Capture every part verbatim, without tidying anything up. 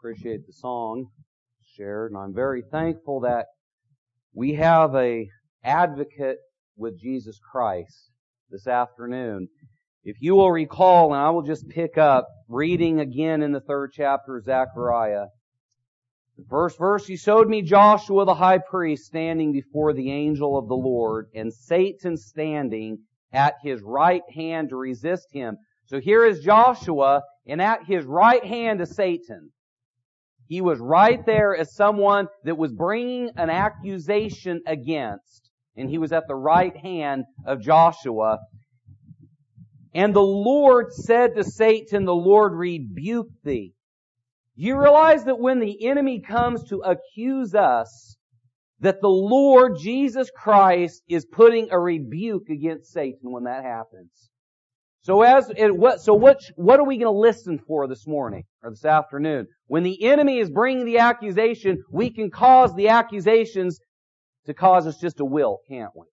appreciate the song shared, and I'm very thankful that we have a advocate with Jesus Christ this afternoon. If you will recall, and I will just pick up, reading again in the third chapter of Zechariah. The first verse, He showed me Joshua the high priest standing before the angel of the Lord, and Satan standing at his right hand to resist him. So here is Joshua, and at his right hand is Satan. He was right there as someone that was bringing an accusation against, and he was at the right hand of Joshua. And the Lord said to Satan, the Lord rebuke thee. Do you realize that when the enemy comes to accuse us, that the Lord Jesus Christ is putting a rebuke against Satan when that happens? So as it, what, so what, what are we going to listen for this morning or this afternoon? When the enemy is bringing the accusation, we can cause the accusations to cause us just a will, can't we?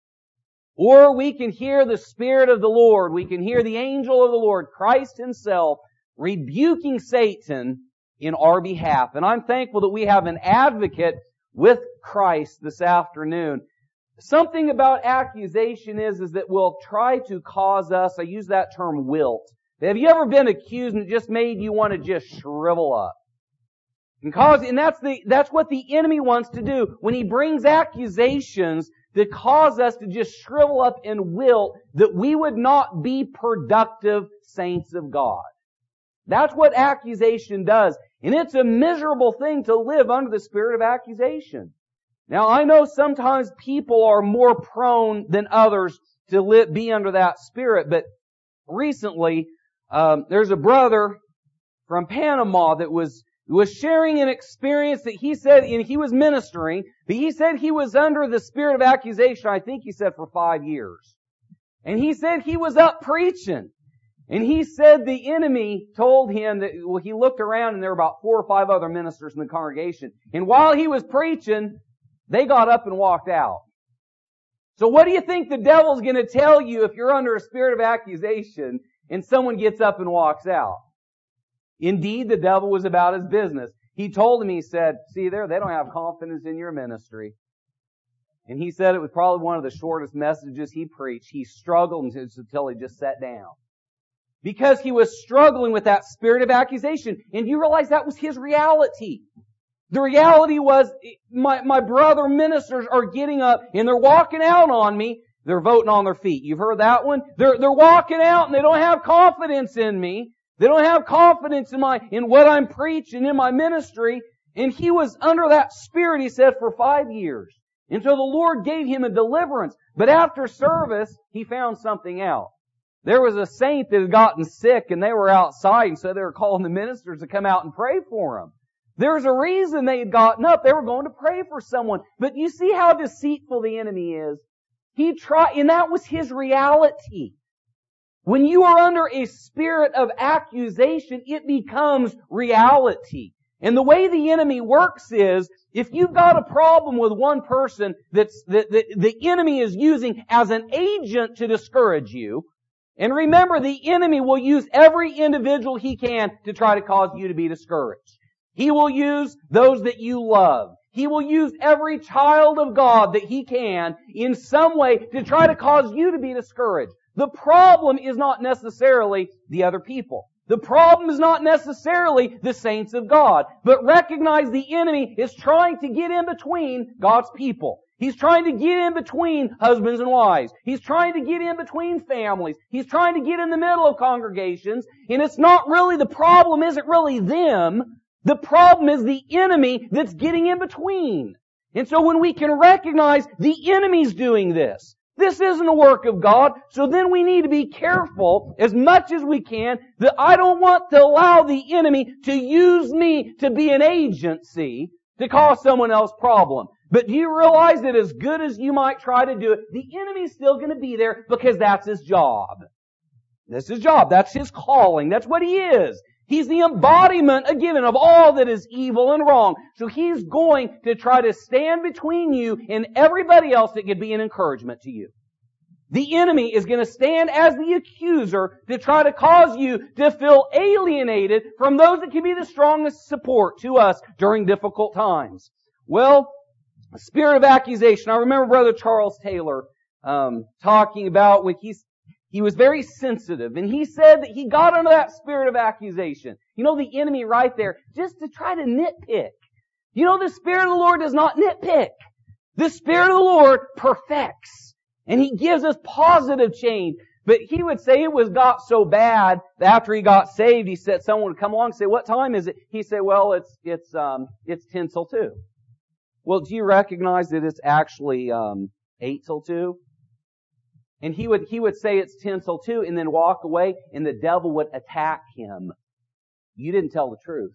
Or we can hear the Spirit of the Lord. We can hear the angel of the Lord, Christ Himself, rebuking Satan in our behalf. And I'm thankful that we have an advocate with Christ this afternoon. Something about accusation is, is that will try to cause us, I use that term wilt. Have you ever been accused and it just made you want to just shrivel up? And cause, and that's the, that's what the enemy wants to do when he brings accusations to cause us to just shrivel up and wilt, that we would not be productive saints of God. That's what accusation does. And it's a miserable thing to live under the spirit of accusation. Now, I know sometimes people are more prone than others to live, be under that spirit, but recently, um, there's a brother from Panama that was was sharing an experience that he said, and he was ministering, but he said he was under the spirit of accusation, I think he said for five years. And he said he was up preaching. And he said the enemy told him that, well, he looked around and there were about four or five other ministers in the congregation. And while he was preaching, they got up and walked out. So what do you think the devil's going to tell you if you're under a spirit of accusation and someone gets up and walks out? Indeed, the devil was about his business. He told him, he said, see there, they don't have confidence in your ministry. And he said it was probably one of the shortest messages he preached. He struggled until he just sat down. Because he was struggling with that spirit of accusation. And you realize that was his reality. The reality was, my, my brother ministers are getting up and they're walking out on me. They're voting on their feet. You've heard that one? They're, they're walking out and they don't have confidence in me. They don't have confidence in my, in what I'm preaching, in my ministry. And he was under that spirit, he said, for five years. Until the Lord gave him a deliverance. But after service, he found something out. There was a saint that had gotten sick and they were outside, and so they were calling the ministers to come out and pray for him. There's a reason they had gotten up. They were going to pray for someone. But you see how deceitful the enemy is? He tried, and that was his reality. When you are under a spirit of accusation, it becomes reality. And the way the enemy works is, if you've got a problem with one person that's, that, that the enemy is using as an agent to discourage you, and remember, the enemy will use every individual he can to try to cause you to be discouraged. He will use those that you love. He will use every child of God that he can in some way to try to cause you to be discouraged. The problem is not necessarily the other people. The problem is not necessarily the saints of God. But recognize the enemy is trying to get in between God's people. He's trying to get in between husbands and wives. He's trying to get in between families. He's trying to get in the middle of congregations. And it's not really, the problem isn't really them. The problem is the enemy that's getting in between. And so when we can recognize the enemy's doing this, this isn't a work of God, so then we need to be careful as much as we can that I don't want to allow the enemy to use me to be an agency to cause someone else problem. But do you realize that as good as you might try to do it, the enemy's still going to be there because that's his job. That's his job. That's his calling. That's what he is. He's the embodiment, again, of all that is evil and wrong. So he's going to try to stand between you and everybody else that could be an encouragement to you. The enemy is going to stand as the accuser to try to cause you to feel alienated from those that can be the strongest support to us during difficult times. Well, a spirit of accusation. I remember Brother Charles Taylor um, talking about when he's He was very sensitive, and he said that he got under that spirit of accusation. You know, the enemy right there, just to try to nitpick. You know, the Spirit of the Lord does not nitpick. The Spirit of the Lord perfects. And He gives us positive change. But he would say it was got so bad that after he got saved, he said someone would come along and say, "What time is it?" He said, "Well, it's, it's, um, it's ten till two. Well, do you recognize that it's actually, um, eight till two? And he would, he would say it's ten till two and then walk away, and the devil would attack him. You didn't tell the truth.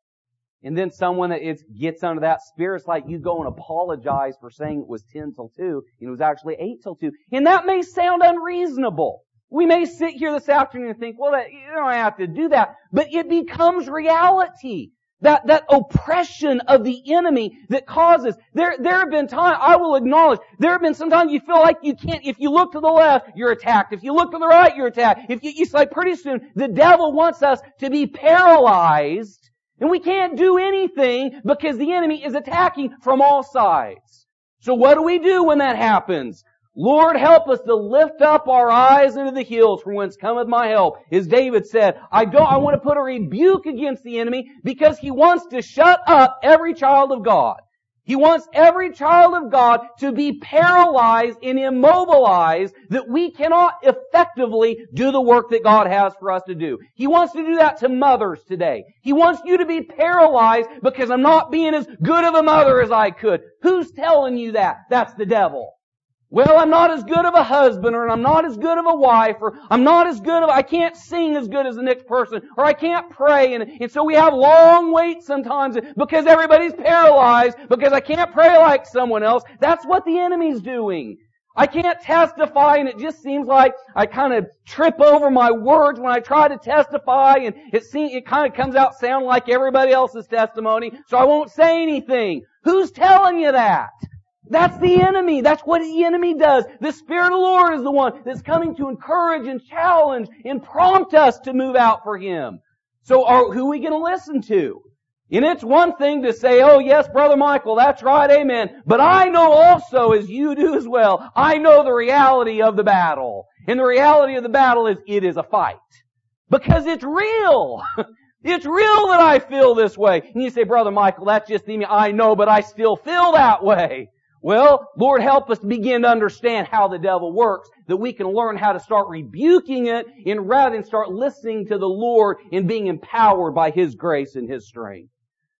And then someone that is, gets under that spirit, it's like you go and apologize for saying it was ten till two, and it was actually eight till two. And that may sound unreasonable. We may sit here this afternoon and think, well, that, you don't have to do that. But it becomes reality. That, that oppression of the enemy that causes, there, there have been times, I will acknowledge, there have been sometimes you feel like you can't, if you look to the left, you're attacked. If you look to the right, you're attacked. If you, it's like pretty soon, the devil wants us to be paralyzed, and we can't do anything because the enemy is attacking from all sides. So what do we do when that happens? Lord, help us to lift up our eyes into the hills from whence cometh my help. As David said, I don't, I want to put a rebuke against the enemy because he wants to shut up every child of God. He wants every child of God to be paralyzed and immobilized that we cannot effectively do the work that God has for us to do. He wants to do that to mothers today. He wants you to be paralyzed because I'm not being as good of a mother as I could. Who's telling you that? That's the devil. Well, I'm not as good of a husband, or I'm not as good of a wife, or I'm not as good of, I can't sing as good as the next person, or I can't pray, and, and so we have long waits sometimes because everybody's paralyzed, because I can't pray like someone else. That's what the enemy's doing. I can't testify, and it just seems like I kind of trip over my words when I try to testify, and it seems, it kind of comes out sounding like everybody else's testimony, so I won't say anything. Who's telling you that? That's the enemy. That's what the enemy does. The Spirit of the Lord is the one that's coming to encourage and challenge and prompt us to move out for Him. So are, who are we going to listen to? And it's one thing to say, oh yes, Brother Michael, that's right, amen. But I know also, as you do as well, I know the reality of the battle. And the reality of the battle is it is a fight. Because it's real. It's real that I feel this way. And you say, Brother Michael, that's just the, I know, but I still feel that way. Well, Lord, help us to begin to understand how the devil works, that we can learn how to start rebuking it, and rather than start listening to the Lord and being empowered by His grace and His strength.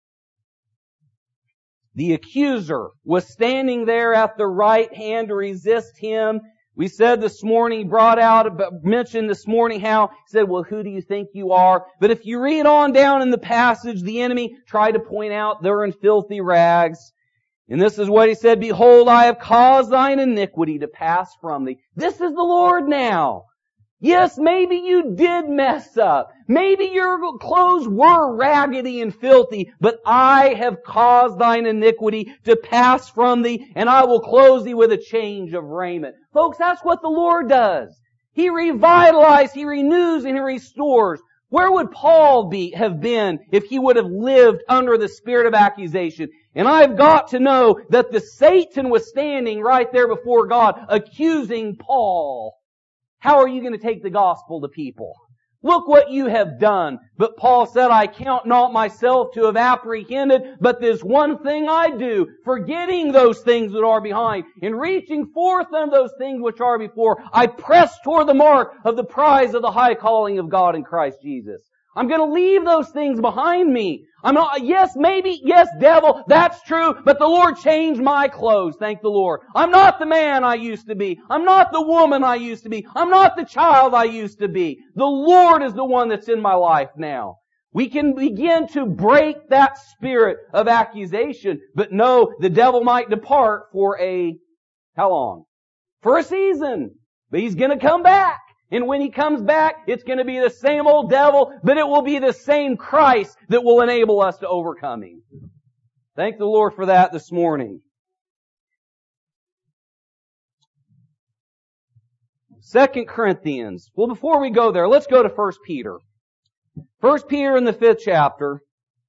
The accuser was standing there at the right hand to resist Him. We said this morning, brought out, mentioned this morning how he said, well, who do you think you are? But if you read on down in the passage, the enemy tried to point out they're in filthy rags. And this is what he said, behold, I have caused thine iniquity to pass from thee. This is the Lord now. Yes, maybe you did mess up. Maybe your clothes were raggedy and filthy, but I have caused thine iniquity to pass from thee, and I will clothe thee with a change of raiment. Folks, that's what the Lord does. He revitalizes, He renews, and He restores. Where would Paul be, have been if he would have lived under the spirit of accusation? And I've got to know that the Satan was standing right there before God, accusing Paul. How are you going to take the gospel to people? Look what you have done. But Paul said, I count not myself to have apprehended, but this one thing I do, forgetting those things that are behind, and reaching forth unto those things which are before, I press toward the mark of the prize of the high calling of God in Christ Jesus. I'm going to leave those things behind me. I'm not, yes, maybe, yes, devil, that's true, but the Lord changed my clothes, thank the Lord. I'm not the man I used to be. I'm not the woman I used to be. I'm not the child I used to be. The Lord is the one that's in my life now. We can begin to break that spirit of accusation, but no, the devil might depart for a, how long? For a season. But he's going to come back. And when He comes back, it's going to be the same old devil, but it will be the same Christ that will enable us to overcome him. Thank the Lord for that this morning. Second Corinthians. Well, before we go there, let's go to First Peter. First Peter in the fifth chapter.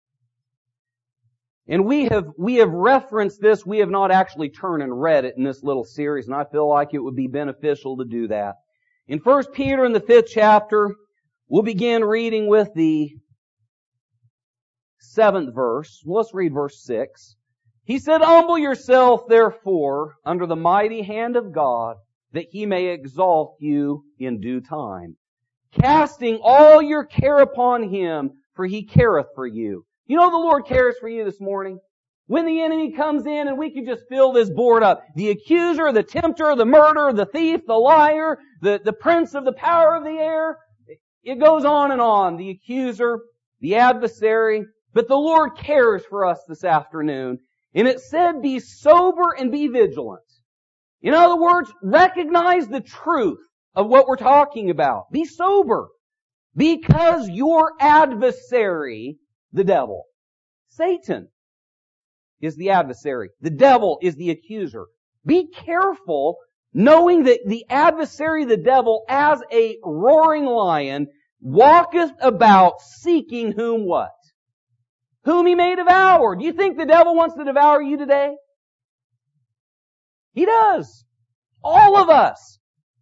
And we have, we have referenced this. We have not actually turned and read it in this little series, and I feel like it would be beneficial to do that. In First Peter in the fifth chapter, we'll begin reading with the seventh verse. Let's read verse six. He said, "Humble yourself, therefore, under the mighty hand of God, that He may exalt you in due time, casting all your care upon Him, for He careth for you." You know the Lord cares for you this morning? When the enemy comes in and we can just fill this board up. The accuser, the tempter, the murderer, the thief, the liar, the, the prince of the power of the air. It goes on and on. The accuser, the adversary. But the Lord cares for us this afternoon. And it said, be sober and be vigilant. In other words, recognize the truth of what we're talking about. Be sober. Because your adversary, the devil, Satan, is the adversary. The devil is the accuser. Be careful, knowing that the adversary, the devil, as a roaring lion, walketh about seeking whom what? Whom he may devour. Do you think the devil wants to devour you today? He does. All of us.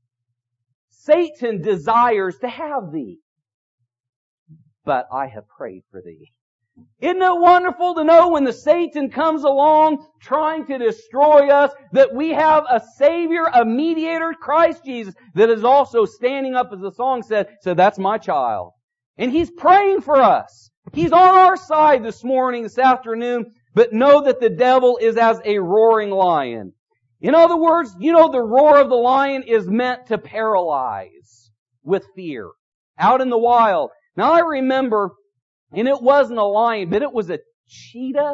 Satan desires to have thee. But I have prayed for thee. Isn't it wonderful to know when the Satan comes along trying to destroy us that we have a Savior, a mediator, Christ Jesus, that is also standing up, as the song said, so that's my child. And He's praying for us. He's on our side this morning, this afternoon, but know that the devil is as a roaring lion. In other words, you know the roar of the lion is meant to paralyze with fear. Out in the wild. Now I remember, and it wasn't a lion, but it was a cheetah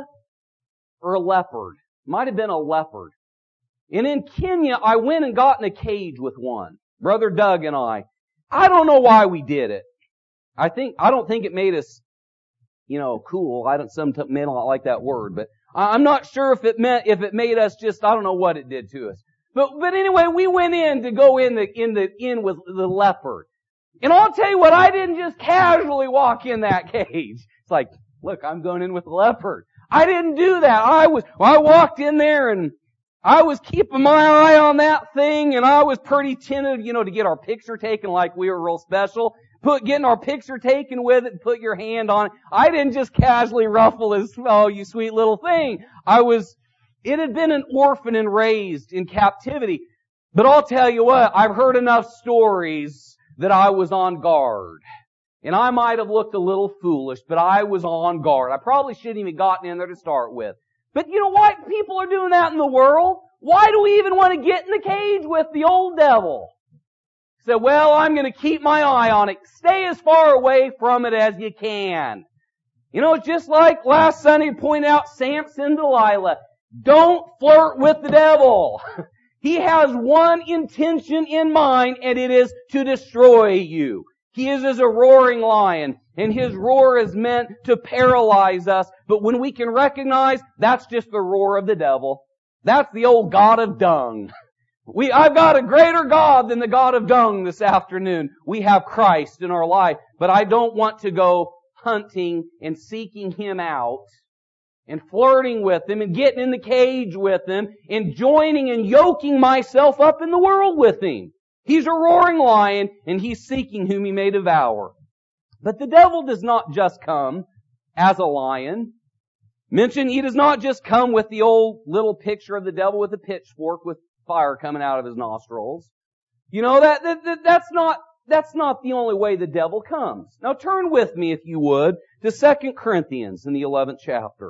or a leopard. Might have been a leopard. And in Kenya, I went and got in a cage with one. Brother Doug and I. I don't know why we did it. I think, I don't think it made us, you know, cool. I don't, some may not like that word, but I'm not sure if it meant, if it made us just, I don't know what it did to us. But, but anyway, we went in to go in the, in the, in with the leopard. And I'll tell you what, I didn't just casually walk in that cage. It's like, look, I'm going in with the leopard. I didn't do that. I was, I walked in there and I was keeping my eye on that thing, and I was pretty timid, you know, to get our picture taken like we were real special. Put, getting our picture taken with it and put your hand on it. I didn't just casually ruffle his, oh, you sweet little thing. I was, it had been an orphan and raised in captivity. But I'll tell you what, I've heard enough stories that I was on guard. And I might have looked a little foolish, but I was on guard. I probably shouldn't even gotten in there to start with. But you know why people are doing that in the world? Why do we even want to get in the cage with the old devil? Say, well, I'm going to keep my eye on it. Stay as far away from it as you can. You know, just like last Sunday pointed out Samson and Delilah. Don't flirt with the devil. He has one intention in mind, and it is to destroy you. He is as a roaring lion, and his roar is meant to paralyze us. But when we can recognize that's just the roar of the devil, that's the old god of dung. We, I've got a greater God than the god of dung this afternoon. We have Christ in our life, but I don't want to go hunting and seeking Him out and flirting with Him and getting in the cage with Him and joining and yoking myself up in the world with Him. He's a roaring lion and He's seeking whom He may devour. But the devil does not just come as a lion. Mention, he does not just come with the old little picture of the devil with a pitchfork with fire coming out of his nostrils. You know, that, that, that that's not, that's not the only way the devil comes. Now turn with me, if you would, to Second Corinthians in the eleventh chapter.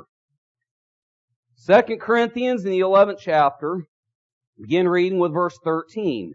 Second Corinthians in the eleventh chapter, begin reading with verse thirteen.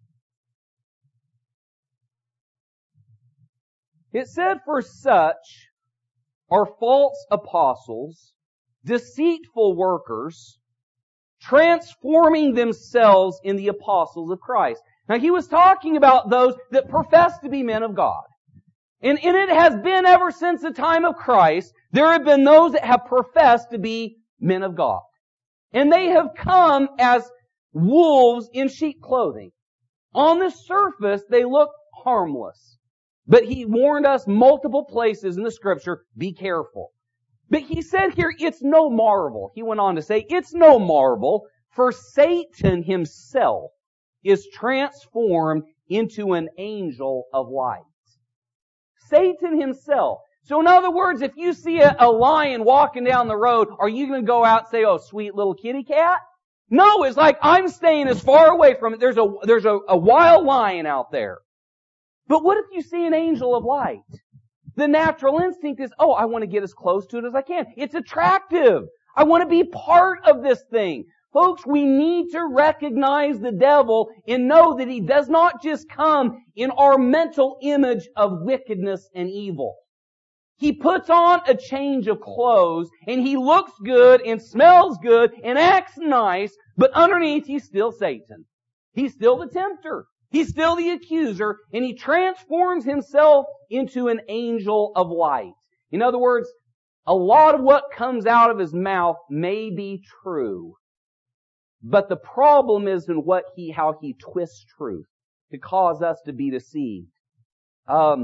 It said, for such are false apostles, deceitful workers, transforming themselves in the apostles of Christ. Now he was talking about those that profess to be men of God. And, and it has been ever since the time of Christ, there have been those that have professed to be men of God. And they have come as wolves in sheep clothing. On the surface, they look harmless. But He warned us multiple places in the Scripture, be careful. But He said here, it's no marvel. He went on to say, it's no marvel, for Satan himself is transformed into an angel of light. Satan himself. So in other words, if you see a, a lion walking down the road, are you going to go out and say, oh, sweet little kitty cat? No, it's like I'm staying as far away from it. There's a, there's a, a wild lion out there. But what if you see an angel of light? The natural instinct is, oh, I want to get as close to it as I can. It's attractive. I want to be part of this thing. Folks, we need to recognize the devil and know that he does not just come in our mental image of wickedness and evil. He puts on a change of clothes and he looks good and smells good and acts nice, but underneath he's still Satan. He's still the tempter. He's still the accuser, and he transforms himself into an angel of light. In other words, a lot of what comes out of his mouth may be true, but the problem is in what he, how he twists truth to cause us to be deceived. Um,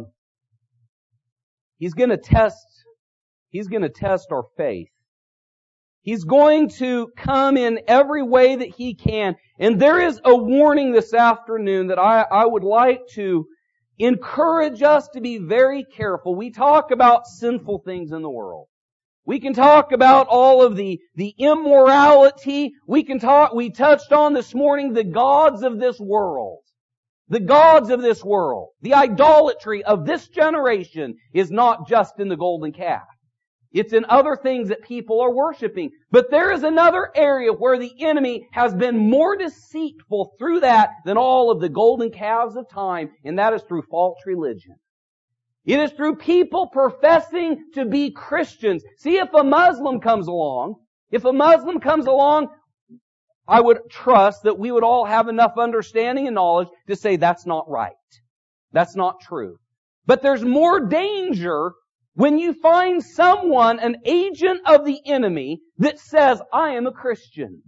he's going to test. He's going to test our faith. He's going to come in every way that he can. And there is a warning this afternoon that I, I would like to encourage us to be very careful. We talk about sinful things in the world. We can talk about all of the, the immorality. We can talk, we touched on this morning the gods of this world. The gods of this world. The idolatry of this generation is not just in the golden calf. It's in other things that people are worshiping. But there is another area where the enemy has been more deceitful through that than all of the golden calves of time, and that is through false religion. It is through people professing to be Christians. See, if a Muslim comes along, if a Muslim comes along, I would trust that we would all have enough understanding and knowledge to say that's not right. That's not true. But there's more danger when you find someone, an agent of the enemy, that says, I am a Christian.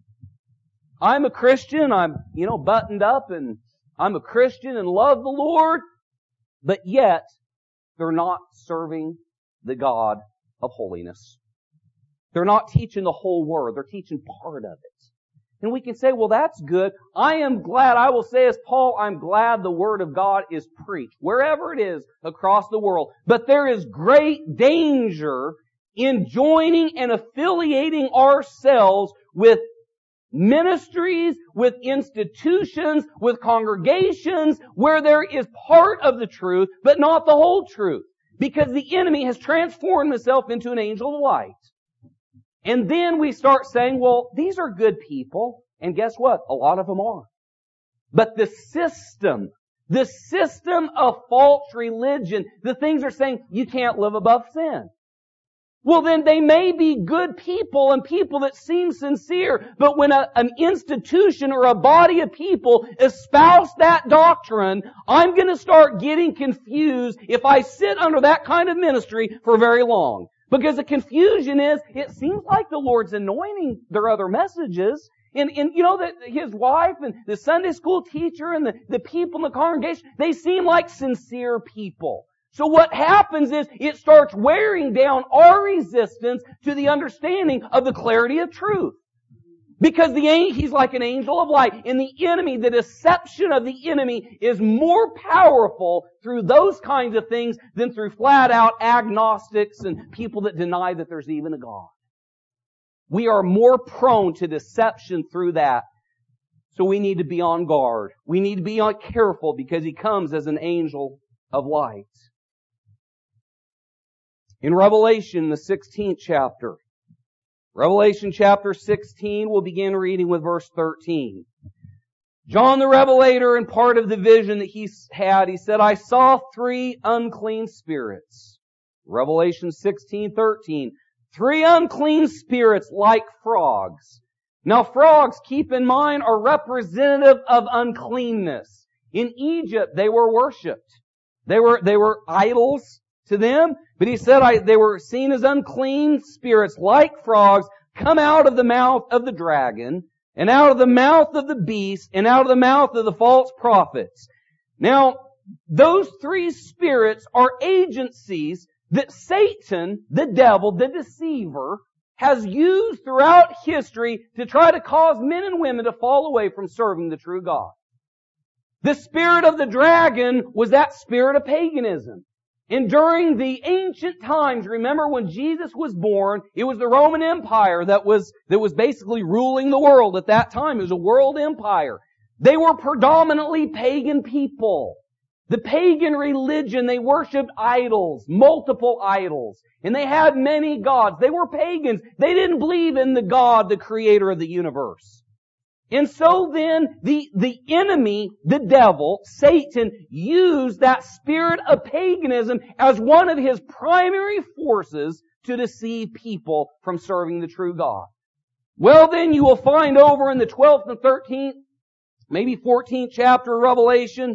I'm a Christian, I'm, you know, buttoned up, and I'm a Christian and love the Lord, but yet they're not serving the God of holiness. They're not teaching the whole word. They're teaching part of it. And we can say, well, that's good. I am glad, I will say as Paul, I'm glad the Word of God is preached, wherever it is across the world. But there is great danger in joining and affiliating ourselves with ministries, with institutions, with congregations, where there is part of the truth, but not the whole truth. Because the enemy has transformed himself into an angel of light. And then we start saying, well, these are good people. And guess what? A lot of them are. But the system, the system of false religion, the things are saying you can't live above sin. Well, then they may be good people and people that seem sincere, but when a, an institution or a body of people espouse that doctrine, I'm going to start getting confused if I sit under that kind of ministry for very long. Because the confusion is, it seems like the Lord's anointing their other messages. And, and you know, that his wife and the Sunday school teacher and the, the people in the congregation, they seem like sincere people. So what happens is, it starts wearing down our resistance to the understanding of the clarity of truth. Because the he's like an angel of light, and the enemy, the deception of the enemy is more powerful through those kinds of things than through flat-out agnostics and people that deny that there's even a God. We are more prone to deception through that. So we need to be on guard. We need to be careful because he comes as an angel of light. In Revelation, the sixteenth chapter, Revelation chapter sixteen, we'll begin reading with verse thirteen. John the Revelator, in part of the vision that he had, he said, I saw three unclean spirits. Revelation sixteen thirteen. Three unclean spirits like frogs. Now frogs, keep in mind, are representative of uncleanness. In Egypt, they were worshipped. They were, they were idols to them. But he said I, they were seen as unclean spirits like frogs come out of the mouth of the dragon. and out of the mouth of the beast, and out of the mouth of the false prophets. Now, those three spirits are agencies that Satan, the devil, the deceiver, has used throughout history to try to cause men and women to fall away from serving the true God. The spirit of the dragon was that spirit of paganism. And during the ancient times, remember when Jesus was born, it was the Roman Empire that was, that was basically ruling the world at that time. It was a world empire. They were predominantly pagan people. The pagan religion, they worshipped idols, multiple idols. And they had many gods. They were pagans. They didn't believe in the God, the creator of the universe. And so then, the, the enemy, the devil, Satan, used that spirit of paganism as one of his primary forces to deceive people from serving the true God. Well then, you will find over in the twelfth and thirteenth, maybe fourteenth chapter of Revelation,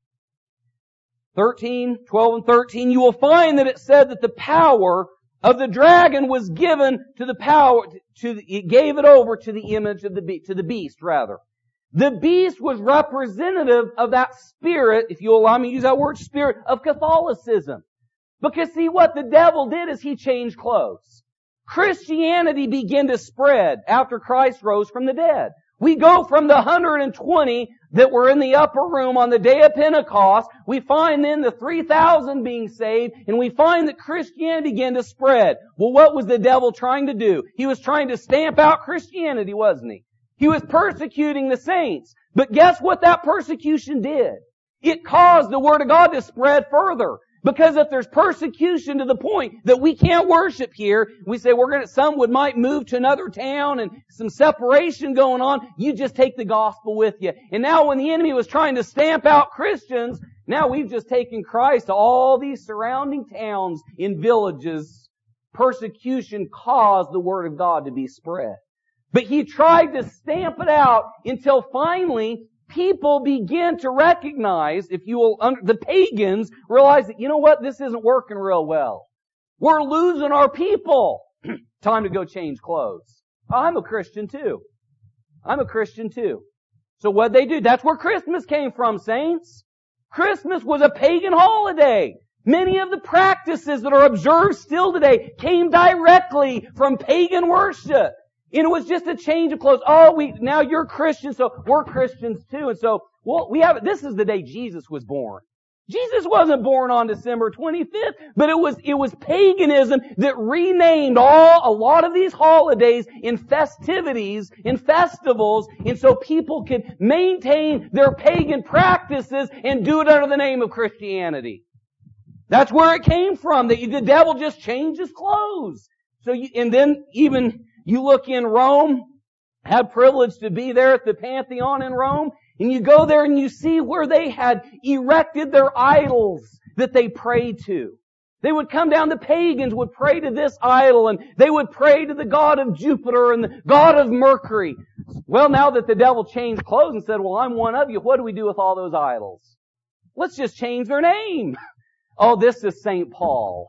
thirteen, twelve and thirteen, you will find that it said that the power of the dragon was given to the power, to the, it gave it over to the image of the beast, to the beast rather. The beast was representative of that spirit, if you'll allow me to use that word, spirit of Catholicism. Because see, what the devil did is he changed clothes. Christianity began to spread after Christ rose from the dead. We go from the one hundred twenty that were in the upper room on the day of Pentecost. We find then the three thousand being saved, and we find that Christianity began to spread. Well, what was the devil trying to do? He was trying to stamp out Christianity, wasn't he? He was persecuting the saints. But guess what that persecution did? It caused the Word of God to spread further. Because if there's persecution to the point that we can't worship here, we say we're going to, some would might move to another town and some separation going on, you just take the gospel with you. And now when the enemy was trying to stamp out Christians, now we've just taken Christ to all these surrounding towns in villages. Persecution caused the Word of God to be spread. But he tried to stamp it out until finally people begin to recognize, if you will, the pagans realize that, you know what, this isn't working real well. We're losing our people. Time to go change clothes. I'm a Christian too. I'm a Christian too. So what'd they do? That's where Christmas came from, saints. Christmas was a pagan holiday. Many of the practices that are observed still today came directly from pagan worship. And it was just a change of clothes. Oh, we, now you're Christians, so we're Christians too. And so, well, we have, this is the day Jesus was born. Jesus wasn't born on December twenty-fifth, but it was, it was paganism that renamed all, a lot of these holidays in festivities, in festivals, and so people could maintain their pagan practices and do it under the name of Christianity. That's where it came from, that the devil just changed his clothes. So you, and then even, you look in Rome, had privilege to be there at the Pantheon in Rome, and you go there and you see where they had erected their idols that they prayed to. They would come down, the pagans would pray to this idol, and they would pray to the god of Jupiter and the god of Mercury. Well, now that the devil changed clothes and said, well, I'm one of you, what do we do with all those idols? Let's just change their name. Oh, this is Saint Paul.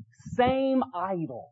Same idol.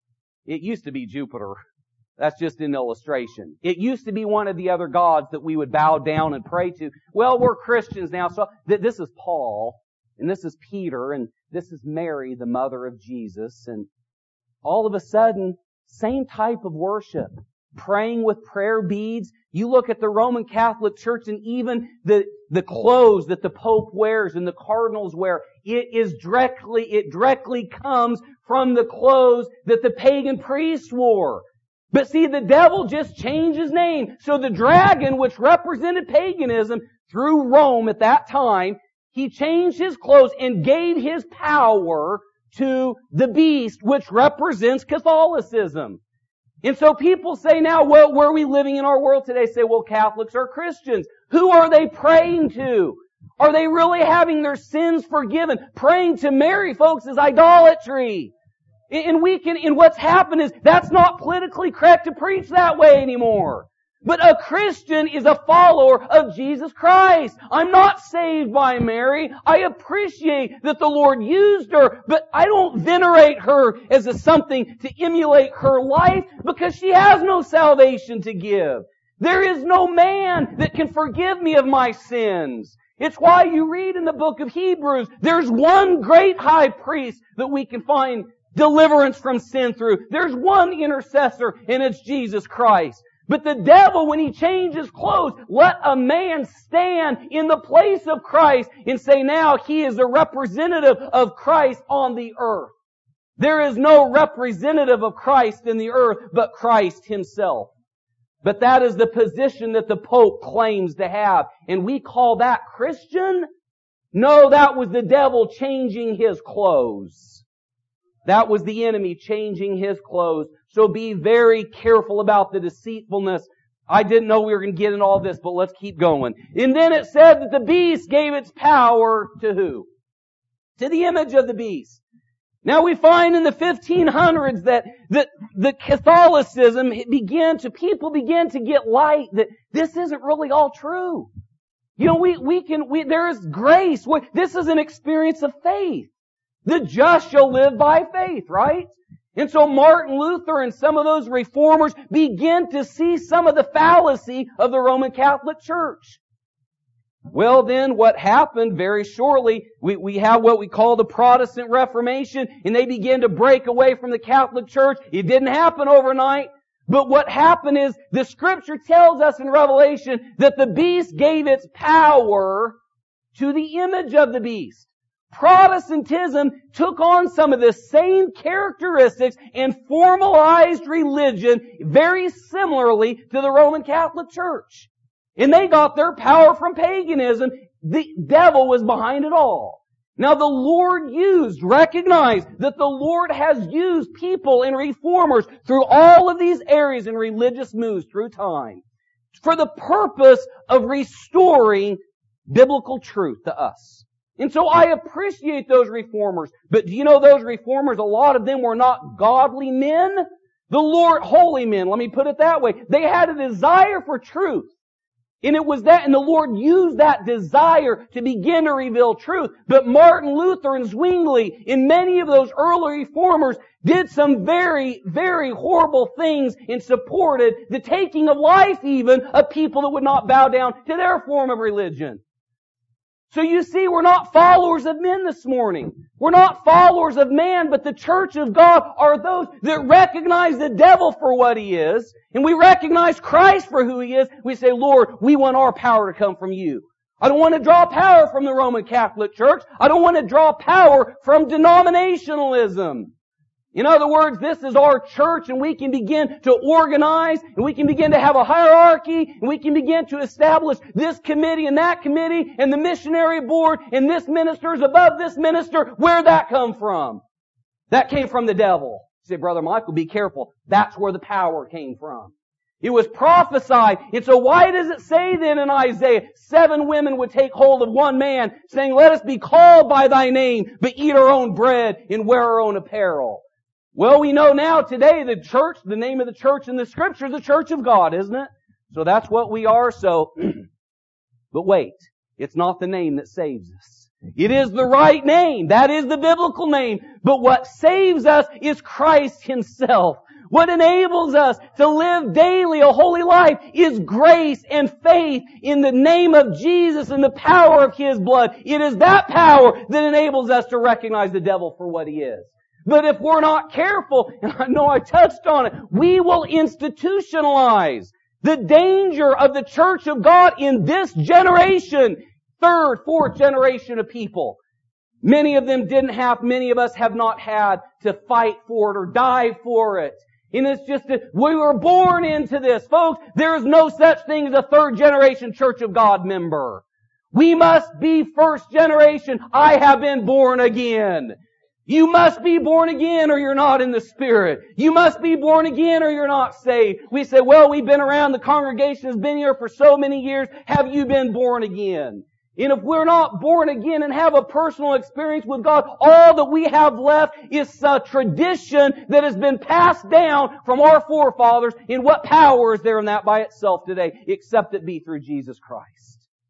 It used to be Jupiter. That's just an illustration. It used to be one of the other gods that we would bow down and pray to. Well, we're Christians now, so th- this is Paul, and this is Peter, and this is Mary, the mother of Jesus, and all of a sudden, same type of worship. Praying with prayer beads. You look at the Roman Catholic Church and even the, the clothes that the Pope wears and the cardinals wear, it is directly, it directly comes from the clothes that the pagan priests wore. But see, the devil just changed his name. So the dragon, which represented paganism through Rome at that time, he changed his clothes and gave his power to the beast, which represents Catholicism. And so people say now, well, where are we living in our world today? Say, well, Catholics are Christians. Who are they praying to? Are they really having their sins forgiven? Praying to Mary, folks, is idolatry. And we can, and what's happened is that's not politically correct to preach that way anymore. But a Christian is a follower of Jesus Christ. I'm not saved by Mary. I appreciate that the Lord used her, but I don't venerate her as a something to emulate her life because she has no salvation to give. There is no man that can forgive me of my sins. It's why you read in the book of Hebrews, there's one great high priest that we can find deliverance from sin through. There's one intercessor, and it's Jesus Christ. But the devil, when he changes clothes, let a man stand in the place of Christ and say now he is a representative of Christ on the earth. There is no representative of Christ in the earth but Christ Himself. But that is the position that the Pope claims to have. And we call that Christian? No, that was the devil changing his clothes. That was the enemy changing his clothes. So be very careful about the deceitfulness. I didn't know we were going to get into all this, but let's keep going. And then it said that the beast gave its power to who? To the image of the beast. Now we find in the fifteen hundreds that, that the Catholicism began to, people began to get light that this isn't really all true. You know, we, we can, we, there is grace. This is an experience of faith. The just shall live by faith, right? And so Martin Luther and some of those reformers begin to see some of the fallacy of the Roman Catholic Church. Well then, what happened very shortly, we, we have what we call the Protestant Reformation, and they begin to break away from the Catholic Church. It didn't happen overnight. But what happened is, the Scripture tells us in Revelation that the beast gave its power to the image of the beast. Protestantism took on some of the same characteristics and formalized religion very similarly to the Roman Catholic Church. And they got their power from paganism. The devil was behind it all. Now the Lord used, recognize that the Lord has used people and reformers through all of these areas and religious moves through time for the purpose of restoring biblical truth to us. And so I appreciate those reformers. But do you know those reformers, a lot of them were not godly men? The Lord, holy men, let me put it that way. They had a desire for truth. And it was that, and the Lord used that desire to begin to reveal truth. But Martin Luther and Zwingli and many of those early reformers did some very, very horrible things and supported the taking of life even of people that would not bow down to their form of religion. So you see, we're not followers of men this morning. We're not followers of man, but the church of God are those that recognize the devil for what he is, and we recognize Christ for who He is. We say, Lord, we want our power to come from You. I don't want to draw power from the Roman Catholic Church. I don't want to draw power from denominationalism. In other words, this is our church, and we can begin to organize, and we can begin to have a hierarchy, and we can begin to establish this committee and that committee, and the missionary board, and this minister is above this minister. Where'd that come from? That came from the devil. You say, Brother Michael, be careful. That's where the power came from. It was prophesied. And so why does it say then in Isaiah, seven women would take hold of one man, saying, let us be called by Thy name, but eat our own bread and wear our own apparel? Well, we know now today the church, the name of the church in the Scripture is the Church of God, isn't it? So that's what we are, so. But wait, it's not the name that saves us. It is the right name. That is the biblical name. But what saves us is Christ Himself. What enables us to live daily a holy life is grace and faith in the name of Jesus and the power of His blood. It is that power that enables us to recognize the devil for what he is. But if we're not careful, and I know I touched on it, we will institutionalize the danger of the church of God in this generation, third, fourth generation of people. Many of them didn't have, many of us have not had to fight for it or die for it. And it's just that we were born into this. Folks, there is no such thing as a third generation Church of God member. We must be first generation. I have been born again. You must be born again or you're not in the Spirit. You must be born again or you're not saved. We say, well, we've been around, the congregation has been here for so many years. Have you been born again? And if we're not born again and have a personal experience with God, all that we have left is a tradition that has been passed down from our forefathers. And what power is there in that by itself today, except it be through Jesus Christ?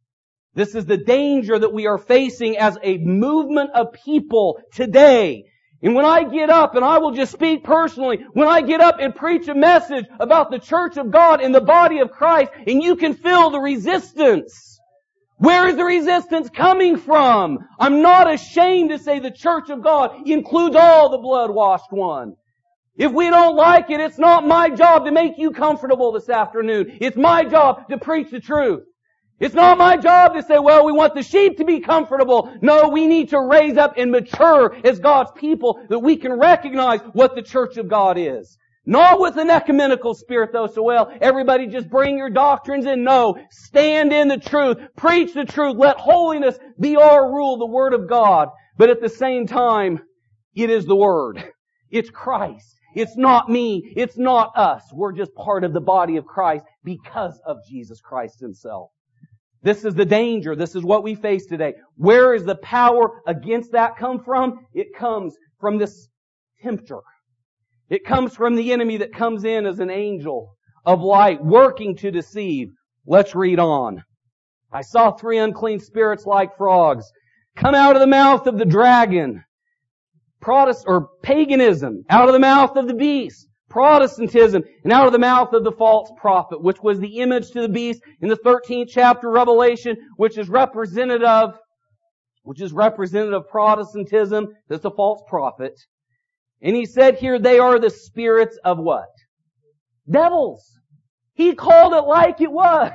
This is the danger that we are facing as a movement of people today. And when I get up, and I will just speak personally, when I get up and preach a message about the church of God and the body of Christ, and you can feel the resistance. Where is the resistance coming from? I'm not ashamed to say the church of God includes all the blood-washed one. If we don't like it, it's not my job to make you comfortable this afternoon. It's my job to preach the truth. It's not my job to say, well, we want the sheep to be comfortable. No, we need to raise up and mature as God's people that we can recognize what the church of God is. Not with an ecumenical spirit though, so well, everybody just bring your doctrines in. No, stand in the truth. Preach the truth. Let holiness be our rule, the Word of God. But at the same time, it is the Word. It's Christ. It's not me. It's not us. We're just part of the body of Christ because of Jesus Christ Himself. This is the danger. This is what we face today. Where is the power against that come from? It comes from this tempter. It comes from the enemy that comes in as an angel of light, working to deceive. Let's read on. I saw three unclean spirits like frogs come out of the mouth of the dragon. Protestant or paganism out of the mouth of the beast. Protestantism, and out of the mouth of the false prophet, which was the image to the beast in the thirteenth chapter of Revelation, which is representative, which is representative of Protestantism. That's the false prophet. And he said here, they are the spirits of what? Devils. He called it like it was.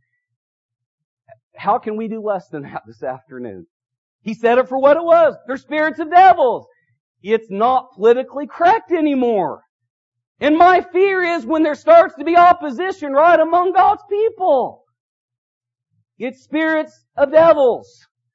How can we do less than that this afternoon? He said it for what it was. They're spirits of devils. It's not politically correct anymore. And my fear is when there starts to be opposition right among God's people. It's spirits of devils.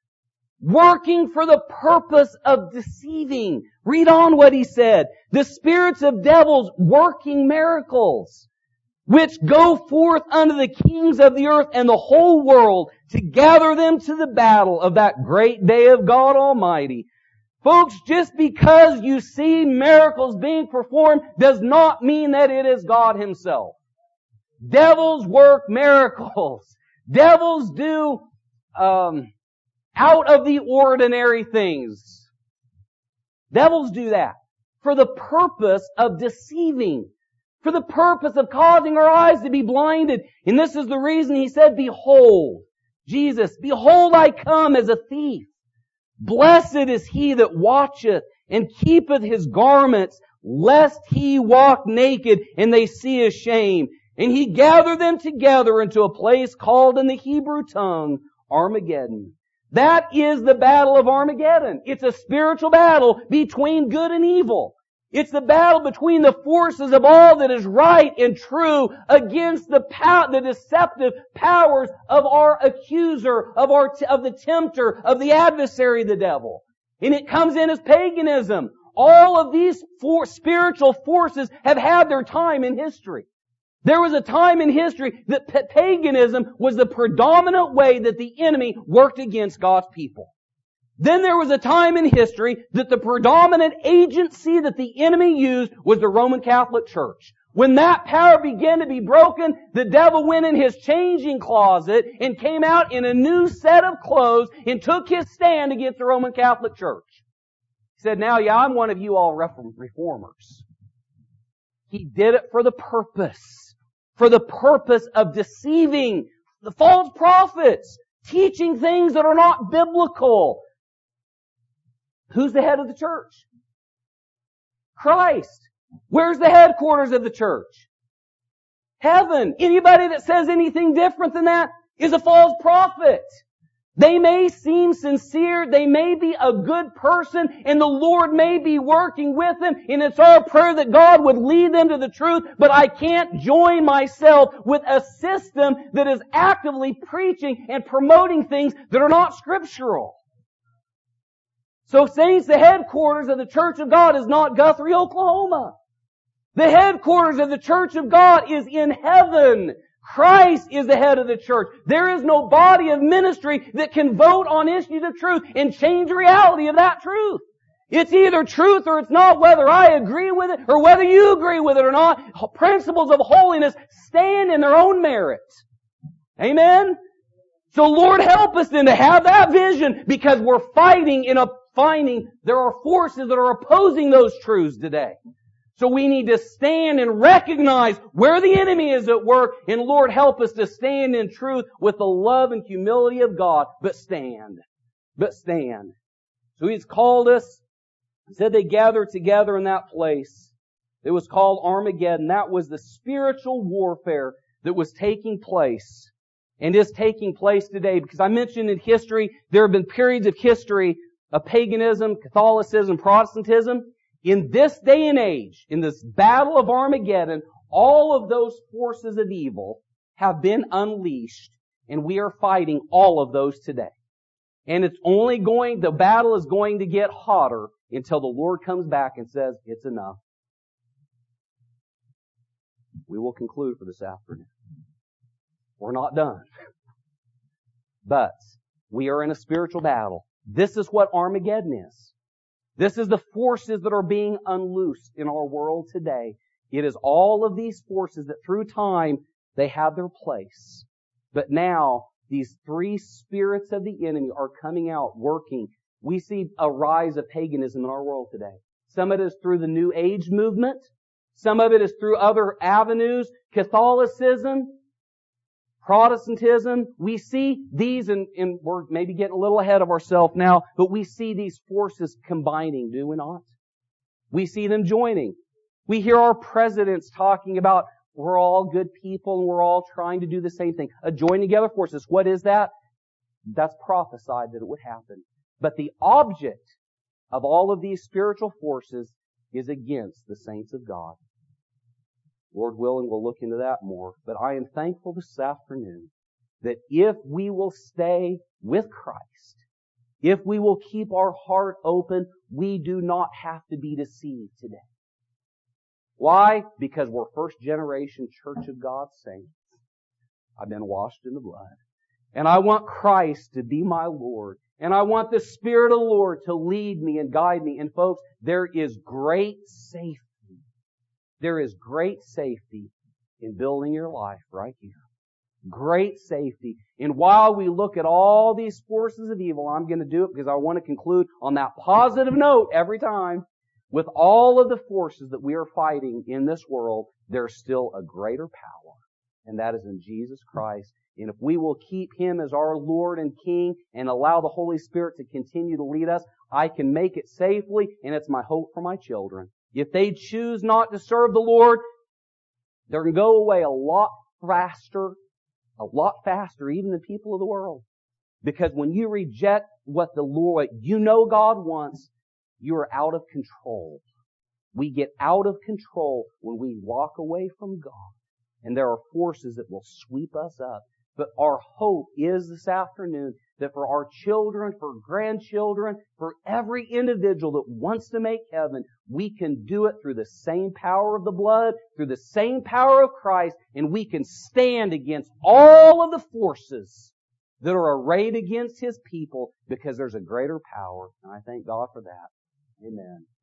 Working for the purpose of deceiving. Read on what he said. The spirits of devils working miracles, which go forth unto the kings of the earth and the whole world to gather them to the battle of that great day of God Almighty. Folks, just because you see miracles being performed does not mean that it is God Himself. Devils work miracles. Devils do um, out of the ordinary things. Devils do that for the purpose of deceiving, for the purpose of causing our eyes to be blinded. And this is the reason He said, behold, Jesus, behold, I come as a thief. Blessed is he that watcheth and keepeth his garments, lest he walk naked and they see his shame. And he gathered them together into a place called in the Hebrew tongue Armageddon. That is the battle of Armageddon. It's a spiritual battle between good and evil. It's the battle between the forces of all that is right and true against the pow- the deceptive powers of our accuser, of our t- of the tempter, of the adversary, the devil. And it comes in as paganism. All of these four spiritual forces have had their time in history. There was a time in history that p- paganism was the predominant way that the enemy worked against God's people. Then there was a time in history that the predominant agency that the enemy used was the Roman Catholic Church. When that power began to be broken, the devil went in his changing closet and came out in a new set of clothes and took his stand against the Roman Catholic Church. He said, now, yeah, I'm one of you all reformers. He did it for the purpose, for the purpose of deceiving the false prophets, teaching things that are not biblical. Who's the head of the church? Christ. Where's the headquarters of the church? Heaven. Anybody that says anything different than that is a false prophet. They may seem sincere, they may be a good person, and the Lord may be working with them, and it's our prayer that God would lead them to the truth, but I can't join myself with a system that is actively preaching and promoting things that are not scriptural. So saints, the headquarters of the Church of God is not Guthrie, Oklahoma. The headquarters of the Church of God is in heaven. Christ is the head of the church. There is no body of ministry that can vote on issues of truth and change the reality of that truth. It's either truth or it's not, whether I agree with it or whether you agree with it or not. Principles of holiness stand in their own merit. Amen? So Lord, help us then to have that vision, because we're fighting in a finding there are forces that are opposing those truths today. So we need to stand and recognize where the enemy is at work, and Lord, help us to stand in truth with the love and humility of God, but stand. But stand. So He's called us. He said they gathered together in that place. It was called Armageddon. That was the spiritual warfare that was taking place and is taking place today. Because I mentioned in history, there have been periods of history of paganism, Catholicism, Protestantism. In this day and age, in this battle of Armageddon, all of those forces of evil have been unleashed, and we are fighting all of those today. And it's only going, the battle is going to get hotter until the Lord comes back and says, it's enough. We will conclude for this afternoon. We're not done. But we are in a spiritual battle. This is what Armageddon is. This is the forces that are being unloosed in our world today. It is all of these forces that through time, they have their place. But now, these three spirits of the enemy are coming out, working. We see a rise of paganism in our world today. Some of it is through the New Age movement. Some of it is through other avenues. Catholicism, Protestantism. We see these, and, and we're maybe getting a little ahead of ourselves now, but we see these forces combining, do we not? We see them joining. We hear our presidents talking about we're all good people and we're all trying to do the same thing. A join together forces. What is that? That's prophesied that it would happen. But the object of all of these spiritual forces is against the saints of God. Lord willing, we'll look into that more. But I am thankful this afternoon that if we will stay with Christ, if we will keep our heart open, we do not have to be deceived today. Why? Because we're first generation Church of God saints. I've been washed in the blood. And I want Christ to be my Lord. And I want the Spirit of the Lord to lead me and guide me. And folks, there is great safety. There is great safety in building your life right here. Great safety. And while we look at all these forces of evil, I'm going to do it because I want to conclude on that positive note every time. With all of the forces that we are fighting in this world, there's still a greater power. And that is in Jesus Christ. And if we will keep Him as our Lord and King and allow the Holy Spirit to continue to lead us, I can make it safely, and it's my hope for my children. If they choose not to serve the Lord, they're going to go away a lot faster, a lot faster even than people of the world. Because when you reject what the Lord, you know God wants, you are out of control. We get out of control when we walk away from God. And there are forces that will sweep us up. But our hope is this afternoon that for our children, for grandchildren, for every individual that wants to make heaven, we can do it through the same power of the blood, through the same power of Christ, and we can stand against all of the forces that are arrayed against His people because there's a greater power. And I thank God for that. Amen.